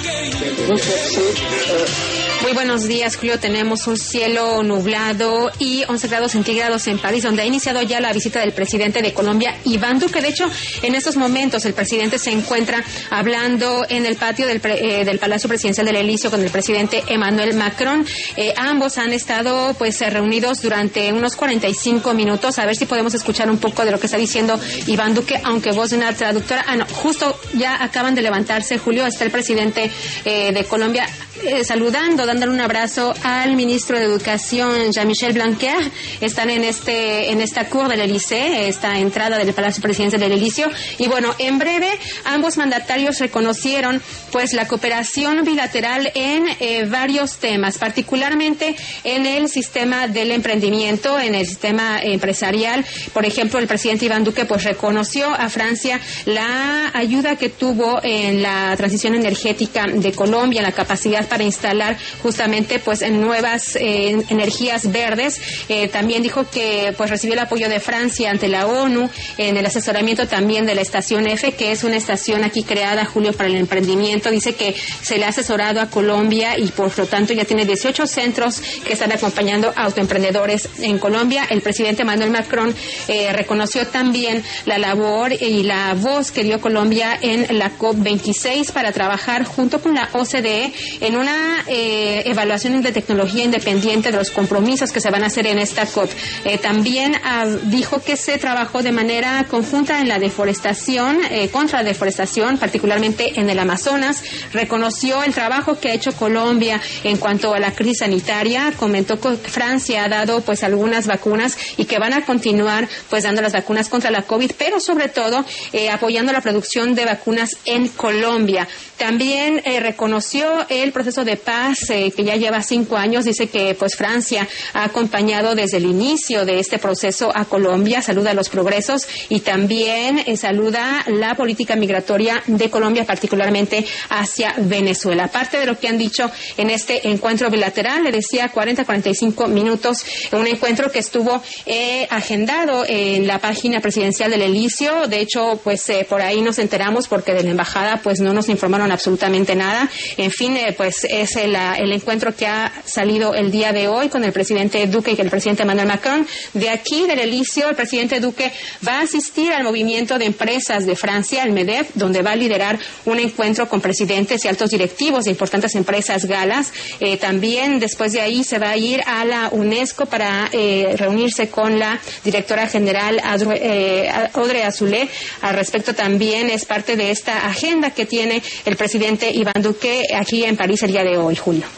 Muy buenos días, Julio. Tenemos un cielo nublado y 11 grados centígrados en París, donde ha iniciado ya la visita del presidente de Colombia, Iván Duque. De hecho, en estos momentos el presidente se encuentra hablando en el patio del Palacio Presidencial del Elíseo con el presidente Emmanuel Macron. Ambos han estado reunidos durante unos 45 minutos. A ver si podemos escuchar un poco de lo que está diciendo Iván Duque, aunque voz de una traductora. No, justo ya acaban de levantarse, Julio. Está el presidente de Colombia saludando, dándole un abrazo al ministro de Educación, Jean-Michel Blanquer. Están en esta cour del Élysée, esta entrada del Palacio Presidencial del Elíseo. Y bueno, en breve, ambos mandatarios reconocieron la cooperación bilateral en varios temas, particularmente en el sistema del emprendimiento, en el sistema empresarial. Por ejemplo, el presidente Iván Duque reconoció a Francia la ayuda que tuvo en la transición energética de Colombia, en la capacidad para instalar justamente en nuevas energías verdes. También dijo que recibió el apoyo de Francia ante la ONU en el asesoramiento también de la estación F, que es una estación aquí creada, Julio, para el emprendimiento. Dice que se le ha asesorado a Colombia y por lo tanto ya tiene 18 centros que están acompañando a autoemprendedores en Colombia. El presidente Emmanuel Macron reconoció también la labor y la voz que dio Colombia en la COP26 para trabajar junto con la OCDE en una evaluación de tecnología independiente de los compromisos que se van a hacer en esta COP. También dijo que se trabajó de manera conjunta en la deforestación, contra la deforestación, particularmente en el Amazonas. Reconoció el trabajo que ha hecho Colombia en cuanto a la crisis sanitaria. Comentó que Francia ha dado algunas vacunas y que van a continuar dando las vacunas contra la COVID, pero sobre todo apoyando la producción de vacunas en Colombia. También reconoció el proceso de paz que ya lleva 5 años. Dice que Francia ha acompañado desde el inicio de este proceso a Colombia, saluda los progresos y también saluda la política migratoria de Colombia, particularmente hacia Venezuela. Aparte de lo que han dicho en este encuentro bilateral, le decía 40-45 minutos, un encuentro que estuvo agendado en la página presidencial del Elíseo. De hecho, por ahí nos enteramos porque de la embajada no nos informaron absolutamente nada. En fin, es el encuentro que ha salido el día de hoy con el presidente Duque y el presidente Emmanuel Macron. De aquí, del Elíseo, el presidente Duque va a asistir al movimiento de empresas de Francia, el MEDEF, donde va a liderar un encuentro con presidentes y altos directivos de importantes empresas galas. También, después de ahí, se va a ir a la UNESCO para reunirse con la directora general Audrey Azoulay. Al respecto, también es parte de esta agenda que tiene el presidente Iván Duque aquí en París el día de hoy, Julio.